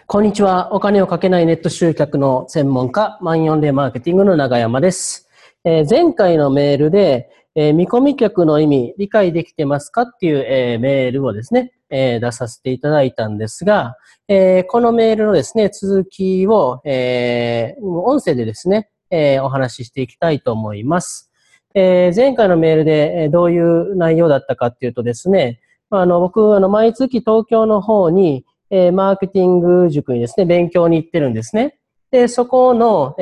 こんにちは。お金をかけないネット集客の専門家、万4でマーケティングの永山です。前回のメールで、見込み客の意味理解できてますかっていう、メールをですね、出させていただいたんですが、このメールのですね、続きを、音声でですね、お話ししていきたいと思います。前回のメールでどういう内容だったかっていうとですね、僕、毎月東京の方に、マーケティング塾にですね、勉強に行ってるんですね。で、そこの、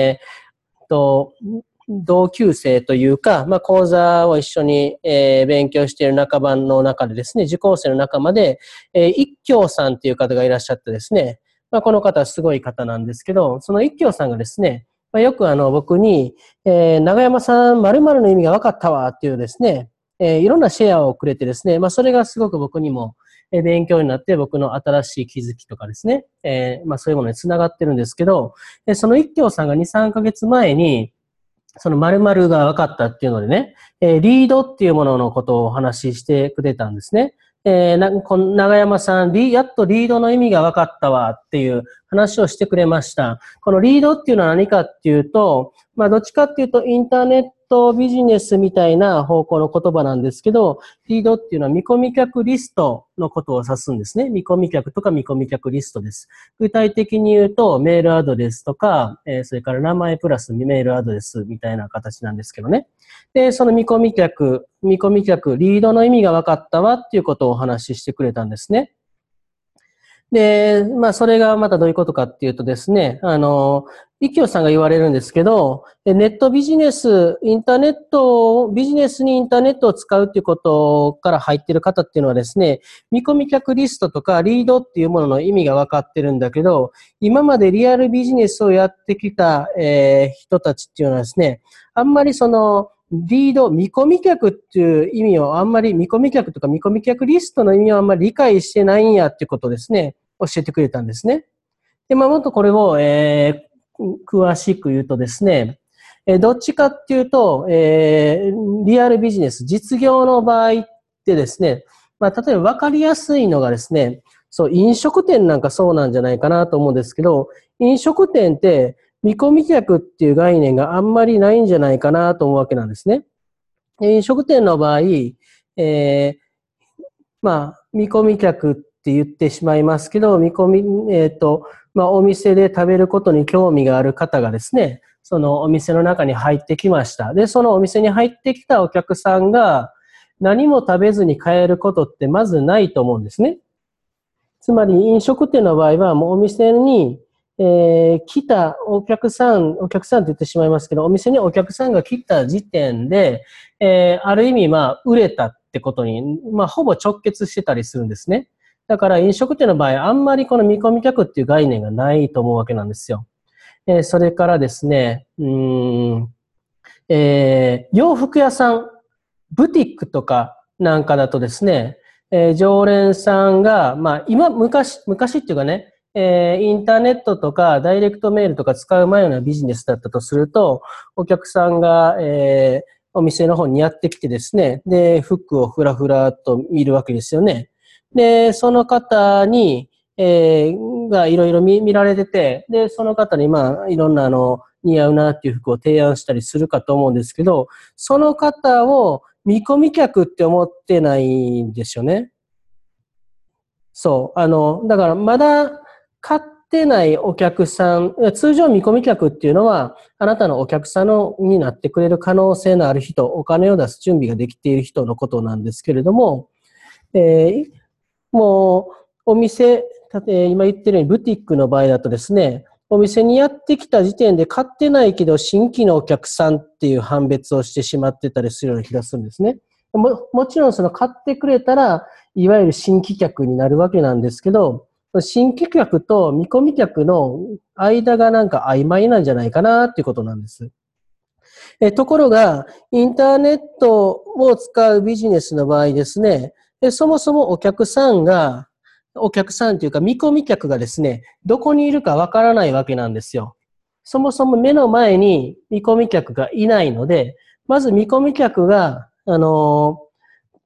同級生というか、講座を一緒に、勉強している仲間の中でですね、受講生の仲間で、一京さんっていう方がいらっしゃってですね、この方はすごい方なんですけど、その一京さんがですね、よく僕に、永山さん、〇〇の意味が分かったわっていうですね、いろんなシェアをくれてですね、それがすごく僕にも、勉強になって僕の新しい気づきとかですね、そういうものにつながってるんですけど、その一京さんが2、3ヶ月前に、その〇〇が分かったっていうのでね、リードっていうもののことをお話ししてくれたんですね。永山さん、やっとリードの意味が分かったわっていう話をしてくれました。このリードっていうのは何かっていうと、どっちかっていうとインターネットビジネスみたいな方向の言葉なんですけど、リードっていうのは見込み客リストのことを指すんですね。見込み客とか見込み客リストです。具体的に言うと、メールアドレスとか、それから名前プラスメールアドレスみたいな形なんですけどね。で、その見込み客、リードの意味が分かったわっていうことをお話ししてくれたんですね。で、それがまたどういうことかっていうとですね、一京さんが言われるんですけど、ネットビジネス、ビジネスにインターネットを使うっていうことから入っている方っていうのはですね、見込み客リストとかリードっていうものの意味が分かってるんだけど、今までリアルビジネスをやってきた、人たちっていうのはですね、あんまりその、リード、見込み客っていう意味をあんまり、見込み客とか見込み客リストの意味をあんまり理解してないんやっていうことをですね、教えてくれたんですね。で、もっとこれを、詳しく言うとですね、どっちかっていうと、リアルビジネス、実業の場合ってですね、例えば分かりやすいのがですね、そう、飲食店なんかそうなんじゃないかなと思うんですけど、飲食店って見込み客っていう概念があんまりないんじゃないかなと思うわけなんですね。飲食店の場合、見込み客って言ってしまいますけど、お店で食べることに興味がある方がですね、そのお店の中に入ってきました。で、そのお店に入ってきたお客さんが何も食べずに帰ることってまずないと思うんですね。つまり飲食店の場合はもうお店に、来たお客さんって言ってしまいますけど、お店にお客さんが来た時点で、ある意味売れたってことに、ほぼ直結してたりするんですね。だから飲食店の場合、あんまりこの見込み客っていう概念がないと思うわけなんですよ。それからですね、洋服屋さん、ブティックとかなんかだとですね、常連さんが、昔っていうかね、インターネットとかダイレクトメールとか使う前のビジネスだったとすると、お客さんが、お店の方にやってきてですね、で、服をふらふらと見るわけですよね。で、その方に、がいろいろ見られてて、で、その方にいろんな似合うなっていう服を提案したりするかと思うんですけど、その方を見込み客って思ってないんですよね。そう。だからまだ買ってないお客さん、通常見込み客っていうのは、あなたのお客さんになってくれる可能性のある人、お金を出す準備ができている人のことなんですけれども、もう、お店、今言ってるようにブティックの場合だとですね、お店にやってきた時点で買ってないけど新規のお客さんっていう判別をしてしまってたりするような気がするんですね。もちろんその買ってくれたら、いわゆる新規客になるわけなんですけど、新規客と見込み客の間がなんか曖昧なんじゃないかなっていうことなんです。ところが、インターネットを使うビジネスの場合ですね、そもそもお客さんというか見込み客がですね、どこにいるかわからないわけなんですよ。そもそも目の前に見込み客がいないので、まず見込み客が、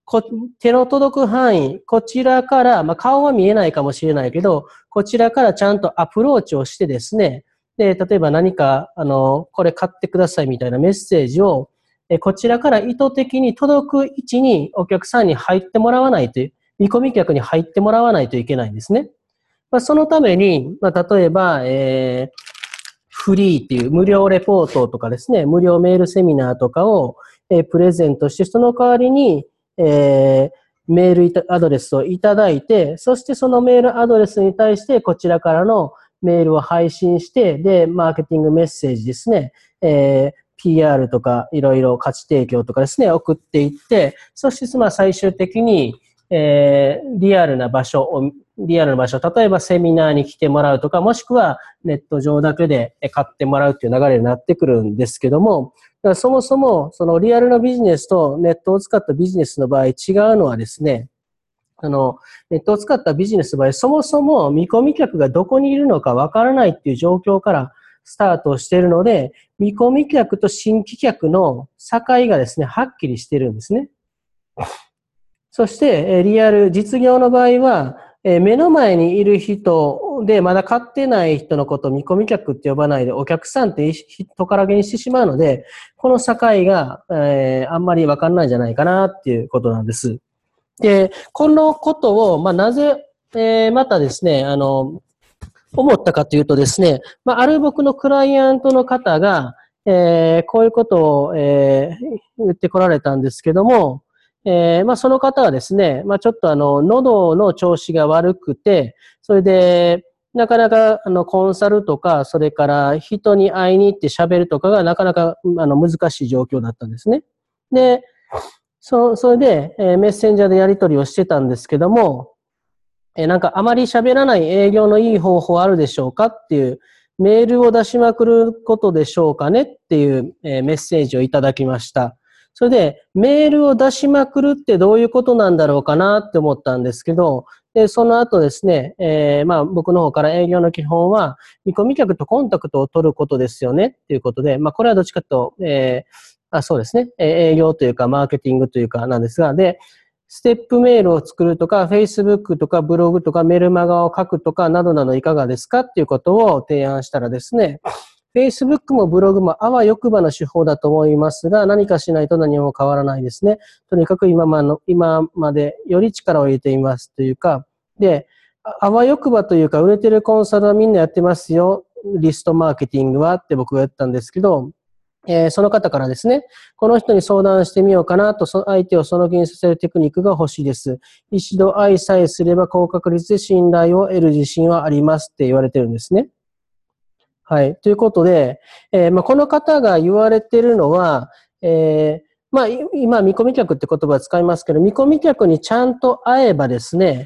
手の届く範囲、こちらから、顔は見えないかもしれないけど、こちらからちゃんとアプローチをしてですね、で、例えば何か、これ買ってくださいみたいなメッセージを、こちらから意図的に届く位置にお客さんに入ってもらわないという、見込み客に入ってもらわないといけないんですね。そのために、例えば、フリーっていう無料レポートとかですね、無料メールセミナーとかを、プレゼントして、その代わりに、メールアドレスをいただいて、そしてそのメールアドレスに対してこちらからのメールを配信して、で、マーケティングメッセージですね、PR とかいろいろ価値提供とかですね、送っていって、そして最終的に、リアルな場所、例えばセミナーに来てもらうとか、もしくはネット上だけで買ってもらうっていう流れになってくるんですけども、そもそもそのリアルなビジネスとネットを使ったビジネスの場合違うのはですね、ネットを使ったビジネスの場合、そもそも見込み客がどこにいるのかわからないっていう状況からスタートしているので、見込み客と新規客の境がですね、はっきりしているんですね。そして、リアル、実業の場合は、目の前にいる人でまだ買ってない人のことを見込み客って呼ばないでお客さんって人からげにしてしまうので、この境が、あんまりわかんないんじゃないかなっていうことなんです。で、このことを、なぜ、またですね、思ったかというとですね、ある僕のクライアントの方が、こういうことを、言ってこられたんですけども、その方はですね、ちょっと喉の調子が悪くて、それで、なかなか、コンサルとか、それから人に会いに行って喋るとかがなかなか、難しい状況だったんですね。で、それで、メッセンジャーでやり取りをしてたんですけども、なんかあまり喋らない営業のいい方法あるでしょうかっていう、メールを出しまくることでしょうかねっていう、メッセージをいただきました。それで、メールを出しまくるってどういうことなんだろうかなって思ったんですけど、で、その後ですね、僕の方から営業の基本は、見込み客とコンタクトを取ることですよねっていうことで、これはどっちかと、そうですね、営業というかマーケティングというかなんですが、で、ステップメールを作るとか、Facebook とかブログとかメルマガを書くとかなどなどいかがですかっていうことを提案したらですね、Facebook もブログもあわよくばの手法だと思いますが、何かしないと何も変わらないですね。とにかく今までより力を入れていますというか、で、あわよくばというか、売れてるコンサルはみんなやってますよ。リストマーケティングはって僕が言ったんですけど、その方からですね、この人に相談してみようかなと、相手をその気にさせるテクニックが欲しいです。一度愛さえすれば高確率で信頼を得る自信はありますって言われてるんですね。はい。ということで、この方が言われてるのは、今、見込み客って言葉を使いますけど、見込み客にちゃんと会えばですね、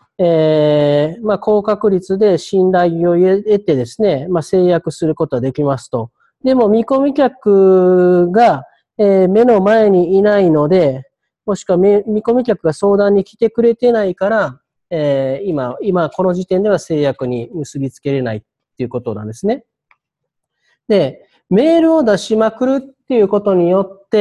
高確率で信頼を得てですね、制約することができますと。でも、見込み客が、目の前にいないので、もしくは見込み客が相談に来てくれてないから、今、この時点では制約に結びつけれないっていうことなんですね。で、メールを出しまくるっていうことによって、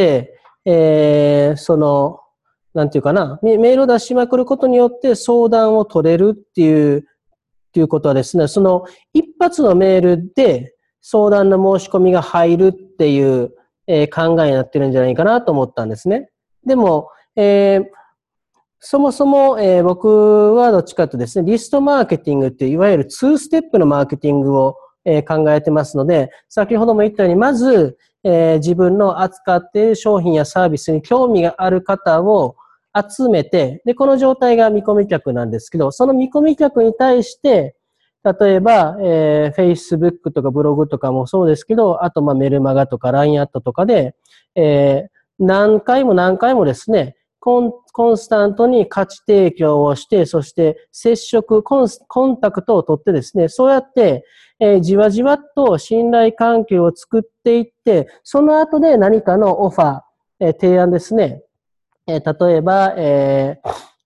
なんていうかな、メールを出しまくることによって相談を取れるっていうことはですね、その一発のメールで相談の申し込みが入るっていう、考えになってるんじゃないかなと思ったんですね。でも、そもそも、僕はどっちかとですね、リストマーケティングっていういわゆる2ステップのマーケティングを考えてますので、先ほども言ったように、まず、自分の扱っている商品やサービスに興味がある方を集めて、で、この状態が見込み客なんですけど、その見込み客に対して、例えば、Facebook とかブログとかもそうですけど、あとメルマガとか LINE アットとかで、何回もですね、コンスタントに価値提供をして、そして接触、コンタクトを取ってですね、そうやって、じわじわっと信頼関係を作っていって、その後で何かのオファー、提案ですね。例えば、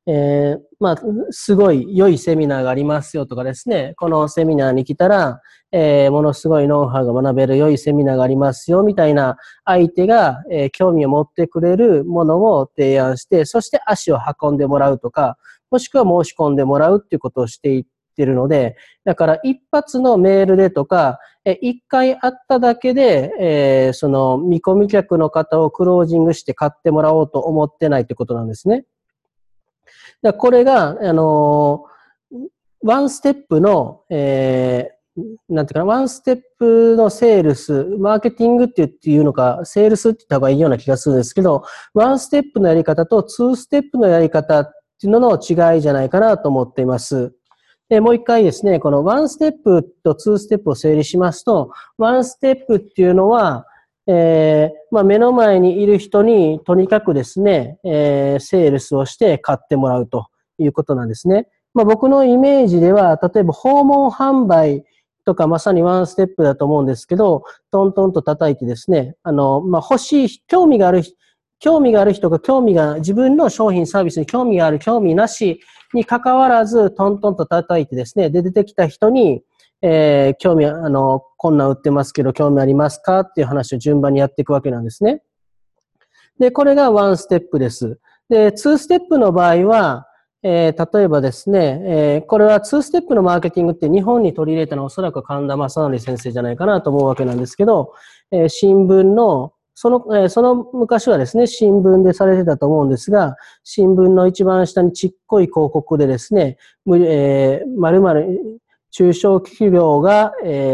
まあ、すごい良いセミナーがありますよとかですね、このセミナーに来たら、ものすごいノウハウが学べる良いセミナーがありますよみたいな相手が、興味を持ってくれるものを提案して、そして足を運んでもらうとか、もしくは申し込んでもらうっていうことをしていってるので、だから一発のメールでとか、一回会っただけで、その見込み客の方をクロージングして買ってもらおうと思ってないってことなんですね。これが、ワンステップの、なんていうかな、ワンステップのセールス、マーケティングっていうのか、セールスって言った方がいいような気がするんですけど、ワンステップのやり方とツーステップのやり方っていうのの違いじゃないかなと思っています。で、もう一回ですね、このワンステップとツーステップを整理しますと、ワンステップっていうのは、まあ、目の前にいる人にとにかくですね、セールスをして買ってもらうということなんですね。まあ、僕のイメージでは、例えば訪問販売とかまさにワンステップだと思うんですけど、トントンと叩いてですね、まあ、興味がある人が自分の商品サービスに興味がある、興味なしに関わらず、トントンと叩いてですね、で、出てきた人に、興味、こんなん売ってますけど、興味ありますかっていう話を順番にやっていくわけなんですね。で、これがワンステップです。で、ツーステップの場合は、例えばですね、これは2ステップのマーケティングって日本に取り入れたのはおそらく神田正則先生じゃないかなと思うわけなんですけど、新聞の、その昔はですね、新聞でされてたと思うんですが、新聞の一番下にちっこい広告でですね、〇〇中小企業が、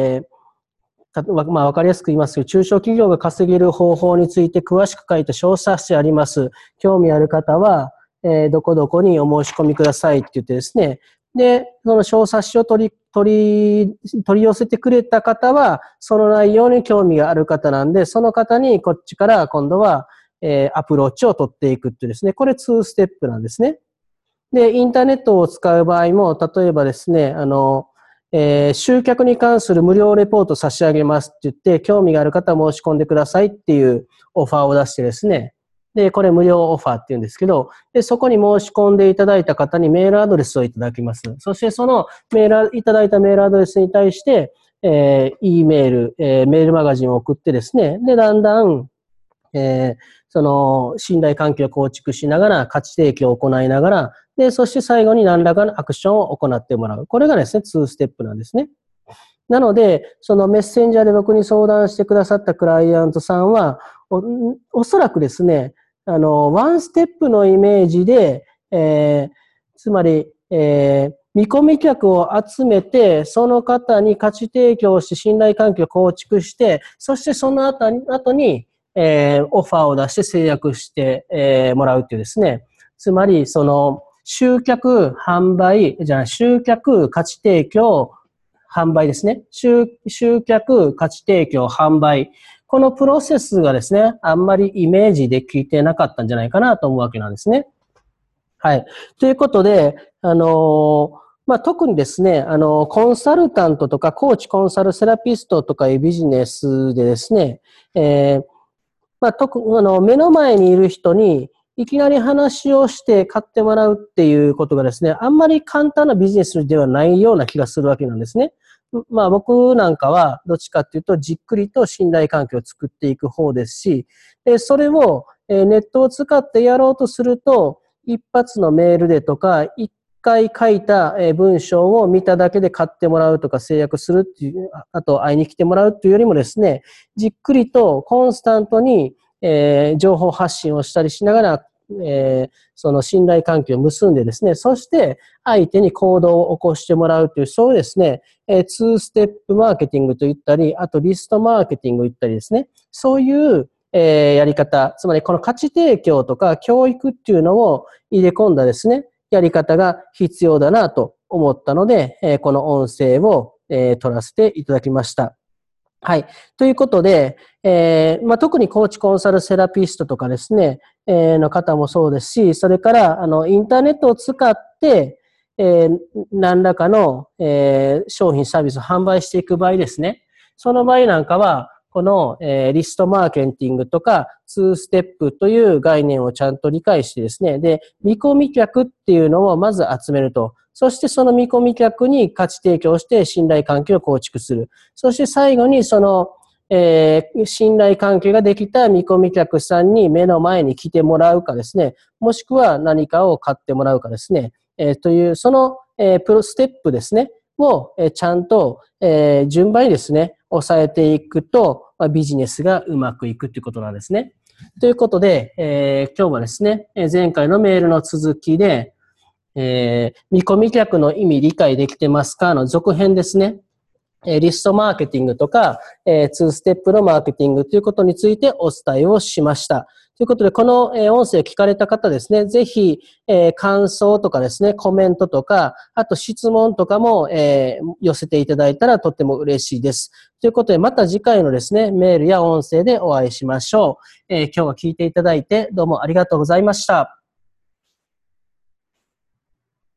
まあ、わかりやすく言いますけど、中小企業が稼げる方法について詳しく書いた小冊子あります。興味ある方は、どこどこにお申し込みくださいって言ってですね。で、その小冊子を取り寄せてくれた方は、その内容に興味がある方なんで、その方にこっちから今度は、アプローチを取っていくっていうですね。これ2ステップなんですね。で、インターネットを使う場合も、例えばですね、集客に関する無料レポート差し上げますって言って、興味がある方は申し込んでくださいっていうオファーを出してですね。で、これ無料オファーって言うんですけど、で、そこに申し込んでいただいた方にメールアドレスをいただきます。そしてそのいただいたメールアドレスに対して、E メール、メールマガジンを送ってですね。で、だんだん、その信頼関係を構築しながら価値提供を行いながら、で、そして最後に何らかのアクションを行ってもらう。これがですね、2ステップなんですね。なので、そのメッセンジャーで僕に相談してくださったクライアントさんは、おそらくですね、ワンステップのイメージで、つまり、見込み客を集めて、その方に価値提供して信頼関係を構築して、そしてその後に、オファーを出して制約して、もらうっていうですね。つまり、その、集客、価値提供、販売ですね。集客、価値提供、販売。このプロセスがですね、あんまりイメージできてなかったんじゃないかなと思うわけなんですね。はい。ということで、まあ、特にですね、コンサルタントとか、コーチ、コンサル、セラピストとかいうビジネスでですね、まあ、目の前にいる人に、いきなり話をして買ってもらうっていうことがですね、あんまり簡単なビジネスではないような気がするわけなんですね。まあ僕なんかはどっちかっていうとじっくりと信頼関係を作っていく方ですし、それをネットを使ってやろうとすると、一発のメールでとか、一回書いた文章を見ただけで買ってもらうとか制約するっていう、あと会いに来てもらうっていうよりもですね、じっくりとコンスタントに情報発信をしたりしながら、その信頼関係を結んでですね、そして相手に行動を起こしてもらうという、そうですね、2ステップマーケティングと言ったり、あとリストマーケティングと言ったりですね、そういうやり方、つまりこの価値提供とか教育っていうのを入れ込んだですね、やり方が必要だなと思ったので、この音声を取らせていただきました。はい。ということで、まあ、特にコーチコンサルセラピストとかですね、の方もそうですし、それから、インターネットを使って、何らかの、商品サービスを販売していく場合ですね。その場合なんかは、 この、リストマーケティングとか2ステップという概念をちゃんと理解してですね、で、見込み客っていうのをまず集めると。そしてその見込み客に価値提供して信頼関係を構築する。そして最後にその、信頼関係ができた見込み客さんに目の前に来てもらうかですね、もしくは何かを買ってもらうかですね、という、その、ステップですね、を、ちゃんと、順番にですね、抑えていくと、ビジネスがうまくいくということなんですね。ということで、今日はですね、前回のメールの続きで、見込み客の意味理解できてますかの続編ですね。リストマーケティングとか、2ステップのマーケティングということについてお伝えをしました。ということで、この音声を聞かれた方ですね、ぜひ、感想とかですね、コメントとか、あと質問とかも、寄せていただいたらとっても嬉しいです。ということで、また次回のですね、メールや音声でお会いしましょう。今日は聞いていただいてどうもありがとうございました。